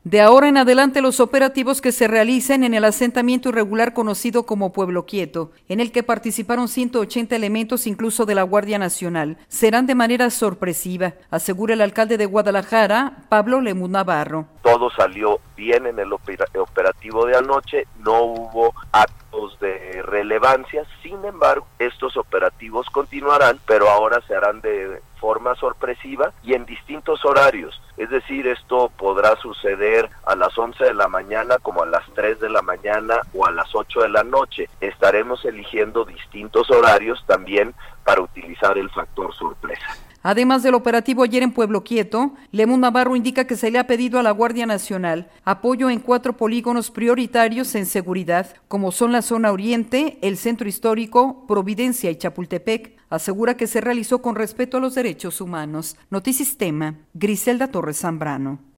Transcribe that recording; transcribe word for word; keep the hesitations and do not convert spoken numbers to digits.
De ahora en adelante, los operativos que se realicen en el asentamiento irregular conocido como Pueblo Quieto, en el que participaron ciento ochenta elementos incluso de la Guardia Nacional, serán de manera sorpresiva, asegura el alcalde de Guadalajara, Pablo Lemus Navarro. Todo salió bien en el operativo de anoche, no hubo actos de relevancia, sin embargo, estos operativos continuarán, pero ahora se harán de forma sorpresiva y en distintos horarios, es decir, esto podrá suceder a las once de la mañana como a las tres de la mañana o a las ocho de la noche. Estaremos eligiendo distintos horarios también para utilizar el factor sorpresa. Además del operativo ayer en Pueblo Quieto, Lemus Navarro indica que se le ha pedido a la Guardia Nacional apoyo en cuatro polígonos prioritarios en seguridad, como son la zona oriente, el centro histórico, Providencia y Chapultepec. Asegura que se realizó con respeto a los derechos humanos. Notisistema, Griselda Torres Zambrano.